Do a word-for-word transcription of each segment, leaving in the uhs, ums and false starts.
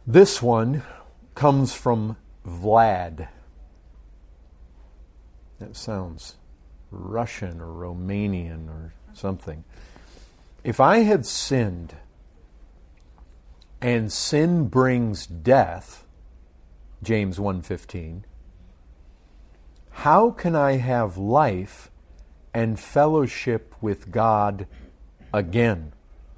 This one comes from Vlad. That sounds Russian or Romanian or something. If I had sinned, and sin brings death, James one fifteen, how can I have life and fellowship with God again?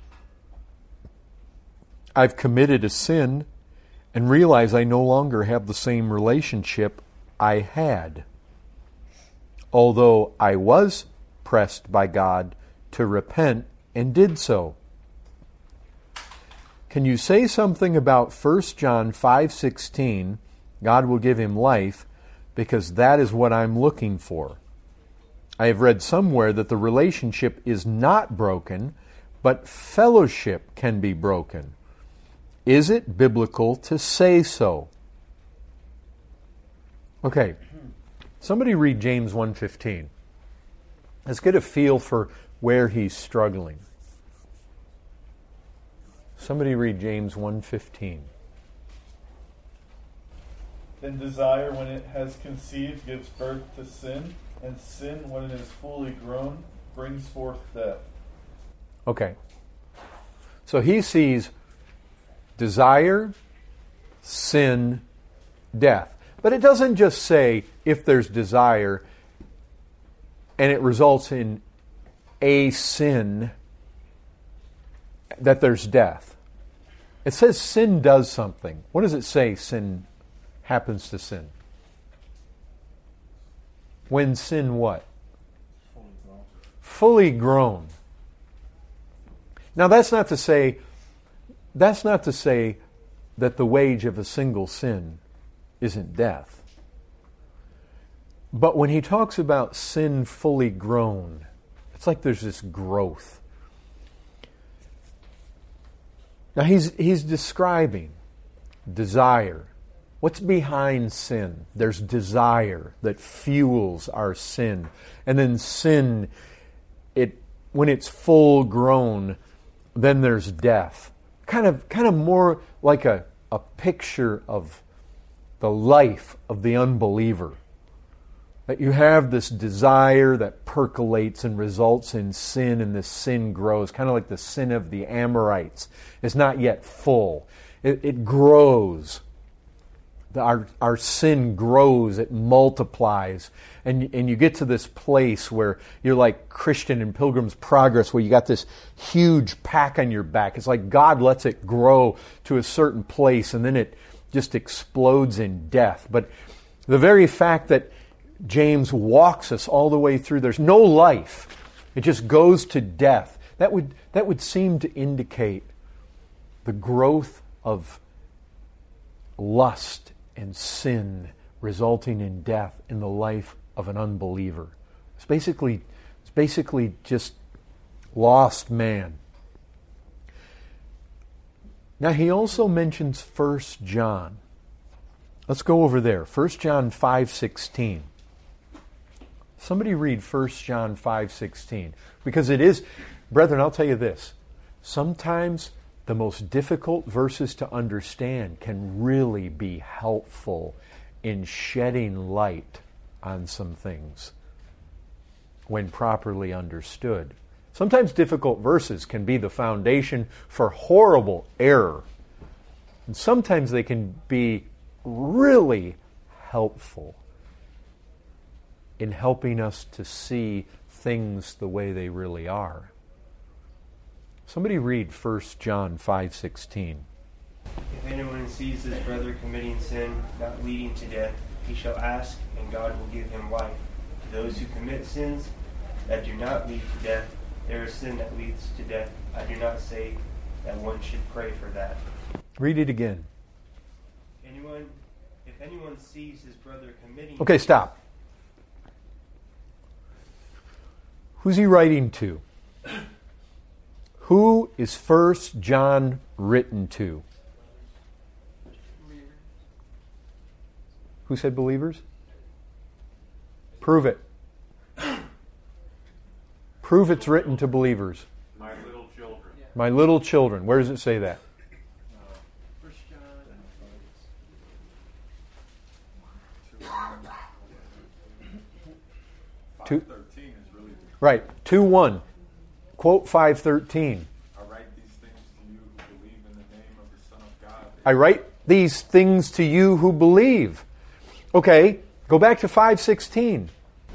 I've committed a sin and realize I no longer have the same relationship I had, although I was pressed by God to repent and did so. Can you say something about First John five sixteen, God will give him life, because that is what I'm looking for? I have read somewhere that the relationship is not broken, but fellowship can be broken. Is it biblical to say so? Okay, somebody read James one fifteen. Let's get a feel for where he's struggling. Somebody read James one fifteen. Then desire, when it has conceived, gives birth to sin, and sin, when it is fully grown, brings forth death. Okay. So he sees desire, sin, death. But it doesn't just say if there's desire and it results in a sin that there's death. It says sin does something. What does it say sin happens to sin? When sin what? Fully grown. Fully grown. Now that's not to say that's not to say that the wage of a single sin isn't death. But when he talks about sin fully grown, it's like there's this growth. Now he's he's describing desire. What's behind sin? There's desire that fuels our sin. And then sin, it when it's full grown, then there's death. Kind of kind of more like a, a picture of the life of the unbeliever. That you have this desire that percolates and results in sin, and this sin grows, kind of like the sin of the Amorites. It's not yet full. It, it grows. The, our, our sin grows, it multiplies, and, and you get to this place where you're like Christian in Pilgrim's Progress, where you got this huge pack on your back. It's like God lets it grow to a certain place, and then it just explodes in death. But the very fact that James walks us all the way through, there's no life. It just goes to death. That would that would seem to indicate the growth of lust and sin resulting in death in the life of an unbeliever. It's basically it's basically just lost man. Now he also mentions First John. Let's go over there. First John five sixteen. Somebody read First John five sixteen. Because it is, brethren, I'll tell you this. Sometimes the most difficult verses to understand can really be helpful in shedding light on some things when properly understood. Sometimes difficult verses can be the foundation for horrible error. And sometimes they can be really helpful in helping us to see things the way they really are. Somebody read First John five sixteen. If anyone sees his brother committing sin not leading to death, he shall ask, and God will give him life. To those who commit sins that do not lead to death, there is sin that leads to death. I do not say that one should pray for that. Read it again. Anyone, if anyone sees his brother committing... Okay, stop. Who's he writing to? Who is First John written to? Who said believers? Prove it. Prove it's written to believers. My little children. My little children. Where does it say that? First John Two, thirteen is really the right, two one. Quote five thirteen. I write these things to you who believe in the name of the Son of God. I write these things to you who believe. Okay, go back to five sixteen.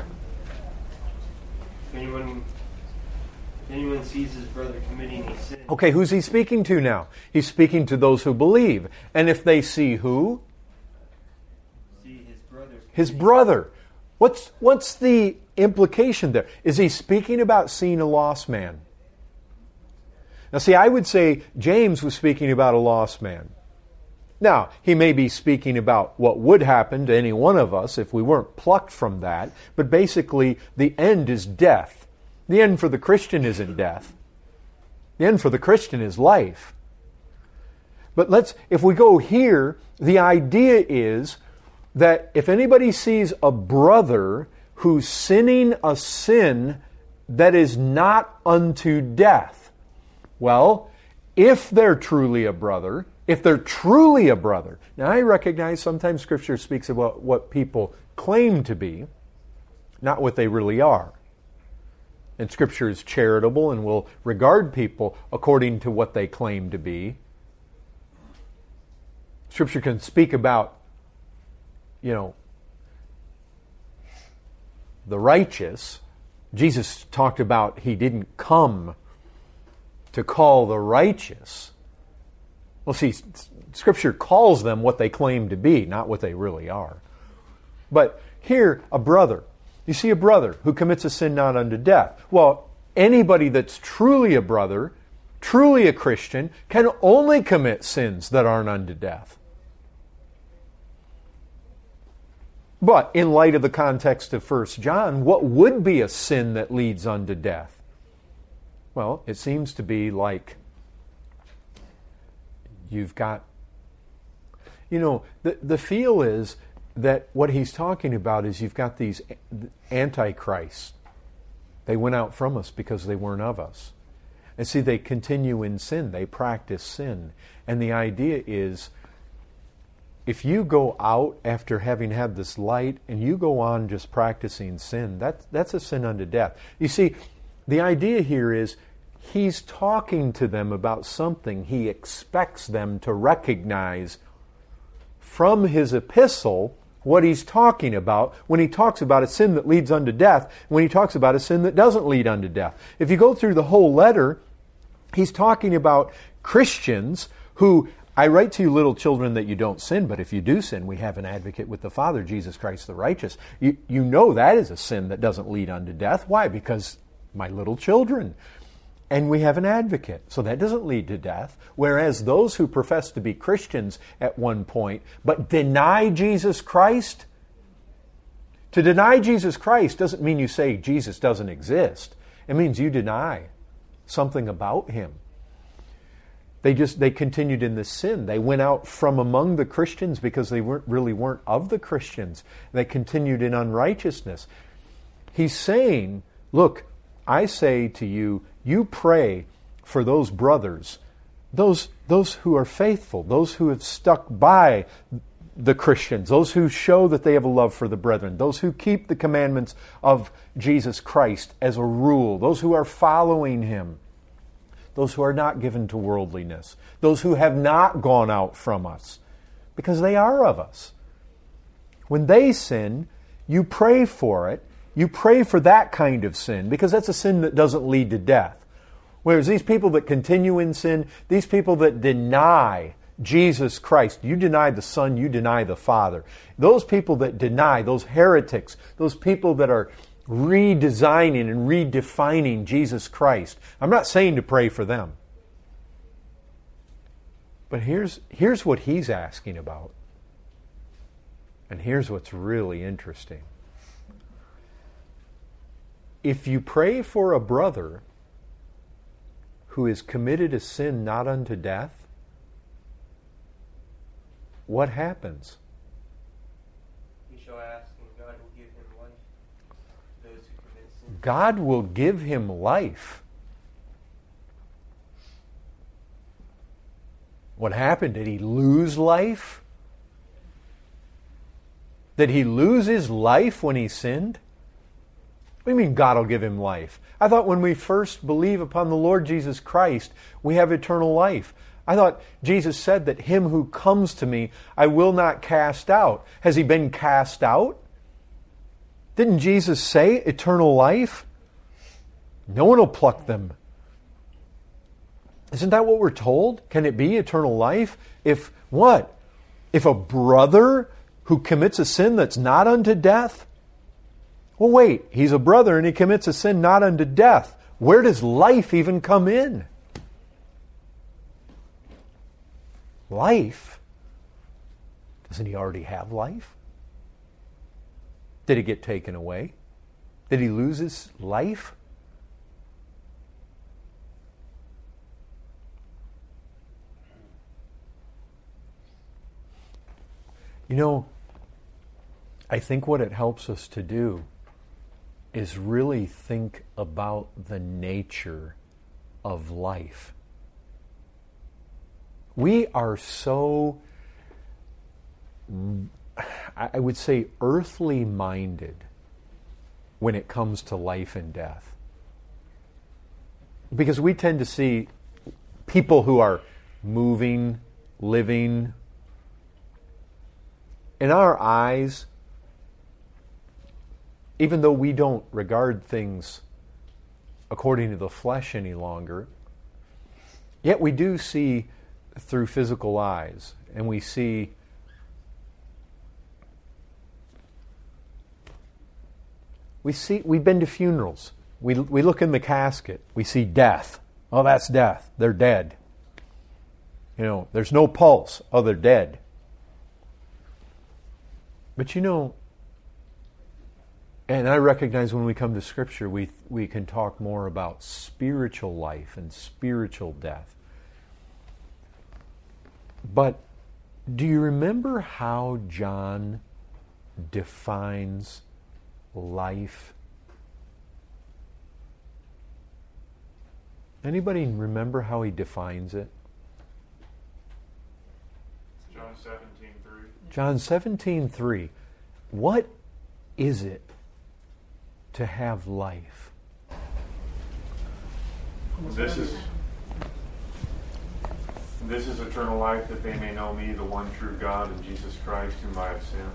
If anyone, if anyone sees his brother committing a sin, Okay, who's he speaking to now? He's speaking to those who believe. And if they see who? see his brother, His brother. What's what's the implication there? Is he speaking about seeing a lost man? Now see, I would say James was speaking about a lost man. Now, he may be speaking about what would happen to any one of us if we weren't plucked from that, but basically the end is death. The end for the Christian isn't death. The end for the Christian is life. But let's, if we go here, the idea is that if anybody sees a brother who's sinning a sin that is not unto death, well, if they're truly a brother, if they're truly a brother, now I recognize sometimes Scripture speaks about what people claim to be, not what they really are. And Scripture is charitable and will regard people according to what they claim to be. Scripture can speak about, you know, the righteous. Jesus talked about he didn't come to call the righteous. Well, see, Scripture calls them what they claim to be, not what they really are. But here, a brother. You see a brother who commits a sin not unto death. Well, anybody that's truly a brother, truly a Christian, can only commit sins that aren't unto death. But in light of the context of First John, what would be a sin that leads unto death? Well, it seems to be like you've got, you know, the, the feel is that what he's talking about is you've got these antichrists. They went out from us because they weren't of us. And see, they continue in sin. They practice sin. And the idea is, if you go out after having had this light and you go on just practicing sin, that, that's a sin unto death. You see, the idea here is he's talking to them about something he expects them to recognize from his epistle, what he's talking about when he talks about a sin that leads unto death, when he talks about a sin that doesn't lead unto death. If you go through the whole letter, he's talking about Christians who, I write to you little children that you don't sin, but if you do sin, we have an advocate with the Father, Jesus Christ the righteous. You, you know that is a sin that doesn't lead unto death. Why? Because my little children. And we have an advocate. So that doesn't lead to death. Whereas those who profess to be Christians at one point, but deny Jesus Christ, to deny Jesus Christ doesn't mean you say Jesus doesn't exist. It means you deny something about Him. They just, they continued in this sin. They went out from among the Christians because they weren't really weren't of the Christians. They continued in unrighteousness. He's saying, look, I say to you, you pray for those brothers, those, those who are faithful, those who have stuck by the Christians, those who show that they have a love for the brethren, those who keep the commandments of Jesus Christ as a rule, those who are following Him, those who are not given to worldliness, those who have not gone out from us, because they are of us. When they sin, you pray for it. You pray for that kind of sin, because that's a sin that doesn't lead to death. Whereas these people that continue in sin, these people that deny Jesus Christ, you deny the Son, you deny the Father. Those people that deny, those heretics, those people that are redesigning and redefining Jesus Christ. I'm not saying to pray for them. But here's, here's what he's asking about. And here's what's really interesting. If you pray for a brother who has committed a sin not unto death, what happens? He shall ask, and God will give him life. Those who commit sin. God will give him life. What happened? Did he lose life? Did he lose his life when he sinned? What do you mean God will give him life? I thought when we first believe upon the Lord Jesus Christ, we have eternal life. I thought Jesus said that him who comes to me, I will not cast out. Has he been cast out? Didn't Jesus say eternal life? No one will pluck them. Isn't that what we're told? Can it be eternal life? If what? If a brother who commits a sin that's not unto death? Well, wait, he's a brother and he commits a sin not unto death. Where does life even come in? Life? Doesn't he already have life? Did it get taken away? Did he lose his life? You know, I think what it helps us to do is really think about the nature of life. We are so, I would say, earthly minded when it comes to life and death. Because we tend to see people who are moving, living. In our eyes, even though we don't regard things according to the flesh any longer, yet we do see through physical eyes, and we see we see we've been to funerals. We we look in the casket, we see death. Oh, that's death. They're dead. You know, there's no pulse. Oh, they're dead. But you know, and I recognize when we come to Scripture, we we can talk more about spiritual life and spiritual death. But do you remember how John defines life? Anybody remember how he defines it? John seventeen three. John seventeen three. What is it to have life? This is this is eternal life, that they may know me, the one true God, and Jesus Christ, whom I have sent.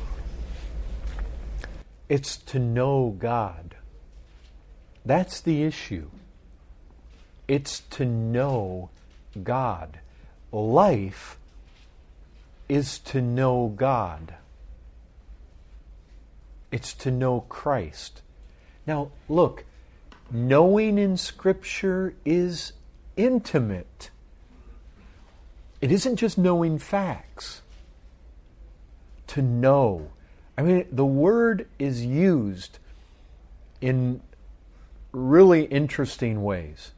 It's to know God. That's the issue. It's to know God. Life is to know God. It's to know Christ. Now, look, knowing in Scripture is intimate. It isn't just knowing facts. To know. I mean, the word is used in really interesting ways.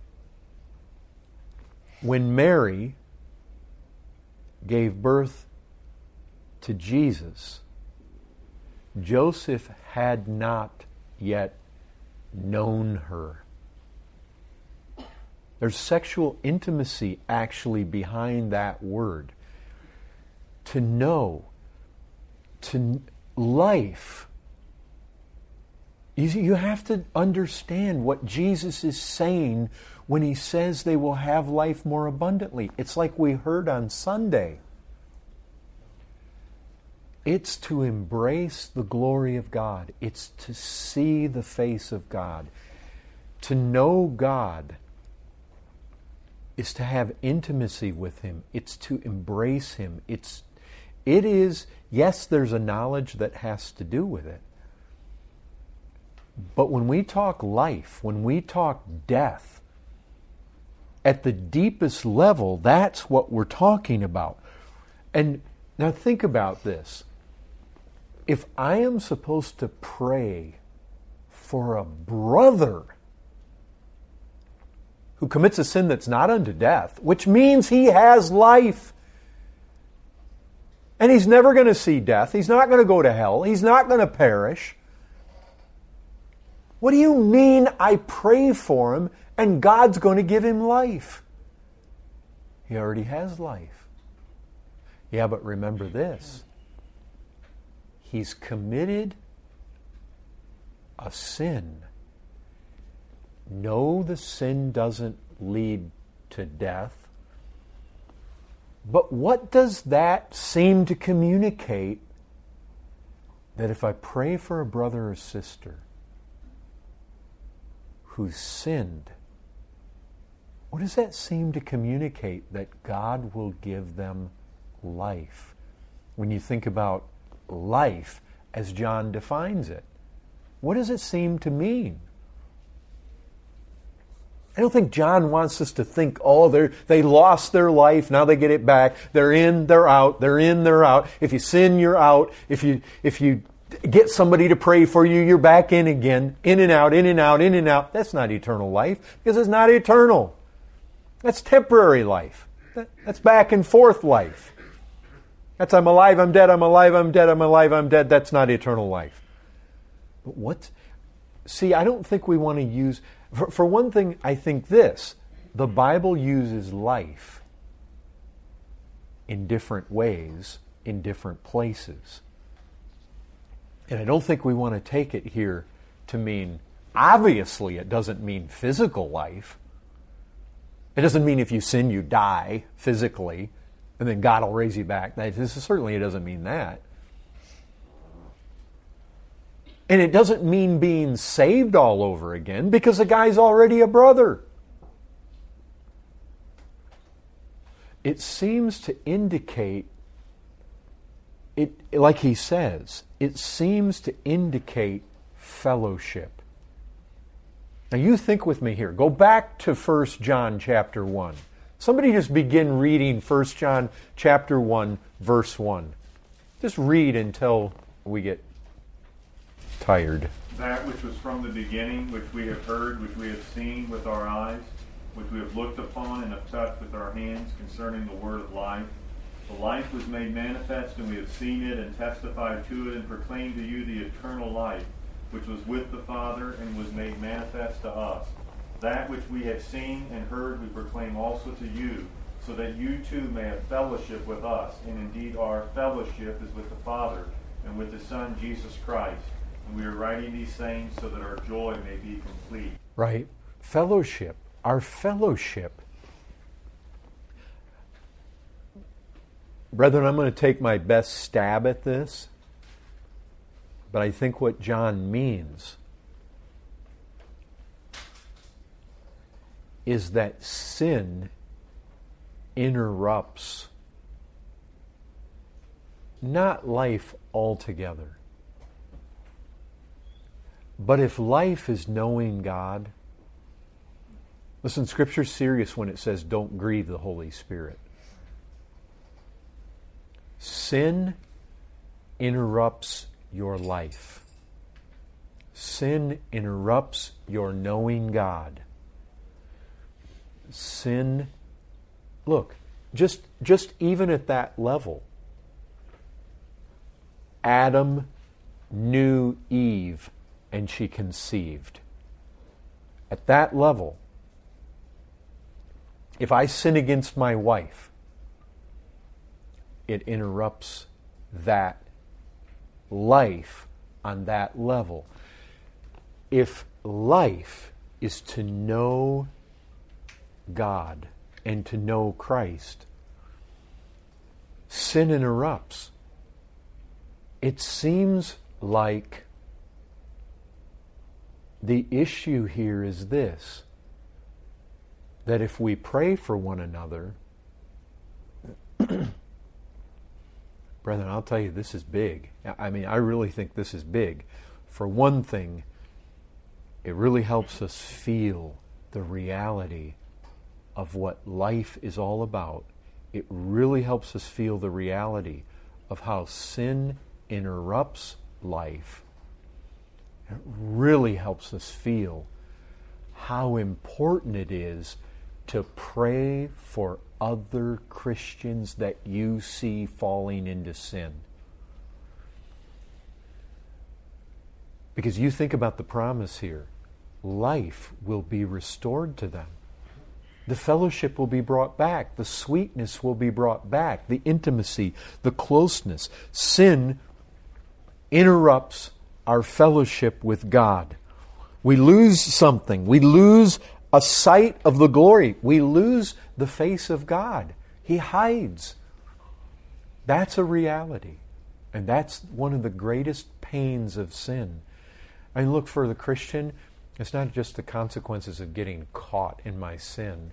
When Mary gave birth to Jesus, Joseph had not yet known her. There's sexual intimacy actually behind that word. To know, to life. You see, you have to understand what Jesus is saying when he says they will have life more abundantly. It's like we heard on Sunday. It's to embrace the glory of God. It's to see the face of God. To know God is to have intimacy with Him. It's to embrace Him. It's, it is, yes, there's a knowledge that has to do with it. But when we talk life, when we talk death, at the deepest level, that's what we're talking about. And now think about this. If I am supposed to pray for a brother who commits a sin that's not unto death, which means he has life, and he's never going to see death, he's not going to go to hell, he's not going to perish. What do you mean I pray for him and God's going to give him life? He already has life. Yeah, but remember this. He's committed a sin. No, the sin doesn't lead to death. But what does that seem to communicate? That if I pray for a brother or sister who's sinned, what does that seem to communicate? That God will give them life. When you think about life as John defines it, what does it seem to mean? I don't think John wants us to think, oh, they they lost their life, now they get it back. They're in, they're out, they're in, they're out. If you sin, you're out. If you if you get somebody to pray for you, you're back in again. In and out, in and out, in and out. That's not eternal life, because it's not eternal. That's temporary life. That's back and forth life. That's I'm alive, I'm dead, I'm alive, I'm dead, I'm alive, I'm dead. That's not eternal life. But what? See, I don't think we want to use... For, for one thing, I think this. The Bible uses life in different ways, in different places. And I don't think we want to take it here to mean... Obviously, it doesn't mean physical life. It doesn't mean if you sin, you die physically, and then God will raise you back. That, this is, certainly it doesn't mean that. And it doesn't mean being saved all over again, because the guy's already a brother. It seems to indicate, it like he says, it seems to indicate fellowship. Now you think with me here. Go back to First John chapter one. Somebody just begin reading First John chapter one, verse one. Just read until we get tired. That which was from the beginning, which we have heard, which we have seen with our eyes, which we have looked upon and have touched with our hands concerning the word of life. The life was made manifest, and we have seen it and testified to it and proclaimed to you the eternal life, which was with the Father and was made manifest to us. That which we have seen and heard we proclaim also to you, so that you too may have fellowship with us. And indeed our fellowship is with the Father and with His Son Jesus Christ. And we are writing these things so that our joy may be complete. Right. Fellowship. Our fellowship. Brethren, I'm going to take my best stab at this. But I think what John means is that sin interrupts not life altogether. But if life is knowing God, listen, Scripture's serious when it says don't grieve the Holy Spirit. Sin interrupts your life. Sin interrupts your knowing God. Sin, look, just, just even at that level, Adam knew Eve and she conceived. At that level, if I sin against my wife, it interrupts that life on that level. If life is to know God and to know Christ, sin interrupts. It seems like the issue here is this, that if we pray for one another, brethren, I'll tell you, this is big. I mean, I really think this is big. For one thing, it really helps us feel the reality of what life is all about. It really helps us feel the reality of how sin interrupts life. It really helps us feel how important it is to pray for other Christians that you see falling into sin. Because you think about the promise here, life will be restored to them. The fellowship will be brought back. The sweetness will be brought back. The intimacy, the closeness. Sin interrupts our fellowship with God. We lose something. We lose a sight of the glory. We lose the face of God. He hides. That's a reality. And that's one of the greatest pains of sin. I mean, look, for the Christian, it's not just the consequences of getting caught in my sin.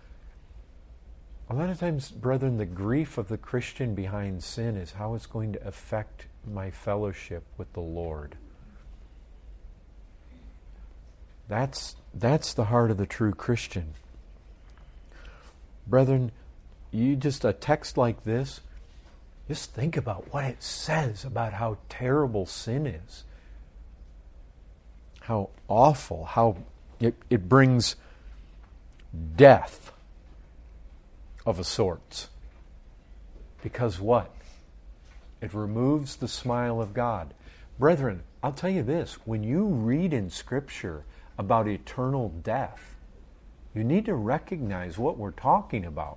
A lot of times, brethren, the grief of the Christian behind sin is how it's going to affect my fellowship with the Lord. That's, that's the heart of the true Christian. Brethren, you just, a text like this, just think about what it says about how terrible sin is. How awful, how it, it brings death of a sort. Because what? It removes the smile of God. Brethren, I'll tell you this, when you read in Scripture about eternal death, you need to recognize what we're talking about.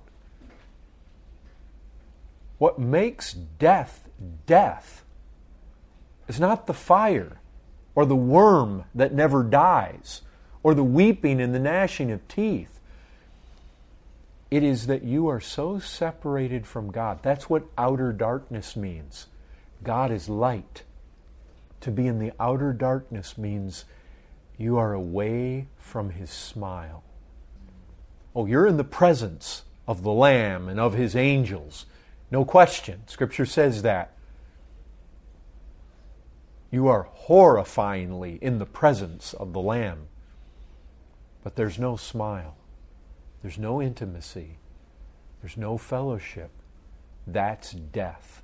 What makes death death is not the fire or the worm that never dies or the weeping and the gnashing of teeth. It is that you are so separated from God. That's what outer darkness means. God is light. To be in the outer darkness means you are away from His smile. Oh, you're in the presence of the Lamb and of His angels. No question. Scripture says that. You are horrifyingly in the presence of the Lamb. But there's no smile. There's no intimacy. There's no fellowship. That's death.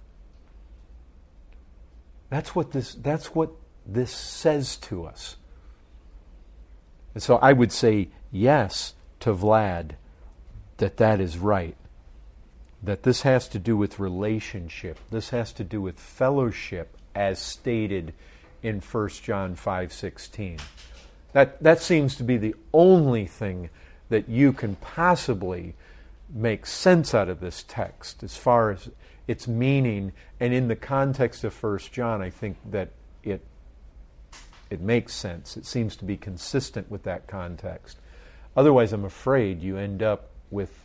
That's what this, that's what this says to us. And so I would say yes to Vlad that that is right. That this has to do with relationship. This has to do with fellowship as stated in First John five sixteen. That, that seems to be the only thing that you can possibly make sense out of this text as far as its meaning. And in the context of First John, I think that it it makes sense. It seems to be consistent with that context. Otherwise, I'm afraid you end up with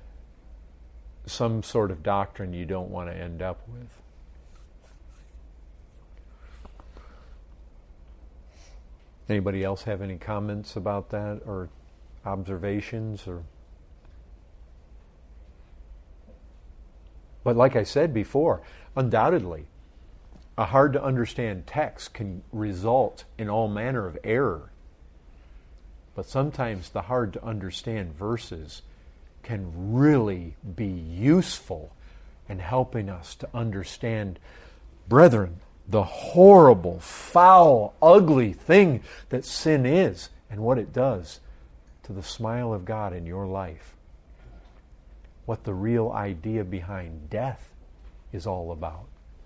some sort of doctrine you don't want to end up with. Anybody else have any comments about that or observations? Or But like I said before, undoubtedly, a hard to understand text can result in all manner of error. But sometimes the hard to understand verses can really be useful in helping us to understand, brethren, the horrible, foul, ugly thing that sin is and what it does to the smile of God in your life. What the real idea behind death is all about.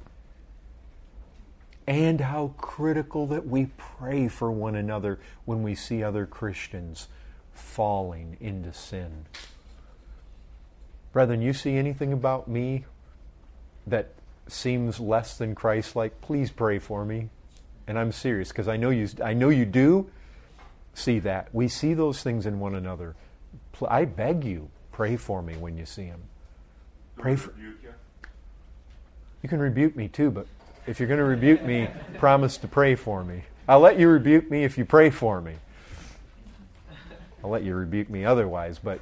And how critical that we pray for one another when we see other Christians falling into sin. Brethren, you see anything about me that seems less than Christ-like, please pray for me. And I'm serious, because I know you I know you do see that. We see those things in one another. I beg you, pray for me when you see them. Pray for you. You can rebuke me too, but if you're going to rebuke me, promise to pray for me. I'll let you rebuke me if you pray for me. I'll let you rebuke me otherwise, but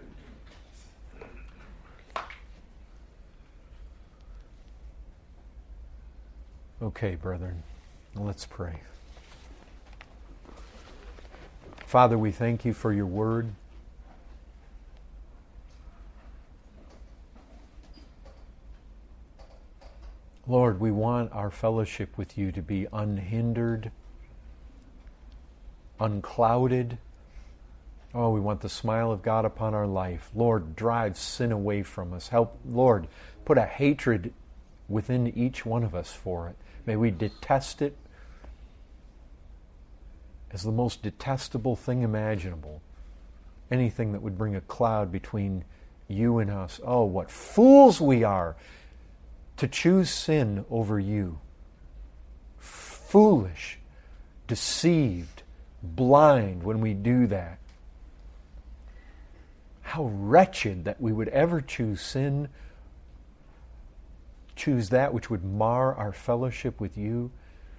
okay, brethren, let's pray. Father, we thank you for your word. Lord, we want our fellowship with you to be unhindered, unclouded. Oh, we want the smile of God upon our life. Lord, drive sin away from us. Help, Lord, put a hatred within each one of us for it. May we detest it as the most detestable thing imaginable. Anything that would bring a cloud between you and us. Oh, what fools we are to choose sin over you. foolish, deceived, blind when we do that. How wretched that we would ever choose sin, choose that which would mar our fellowship with you.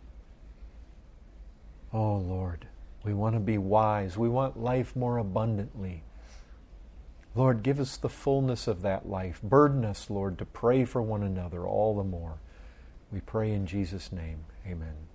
Oh Lord, we want to be wise. We want life more abundantly. Lord, give us the fullness of that life. Burden us, Lord, to pray for one another all the more. We pray in Jesus' name. Amen.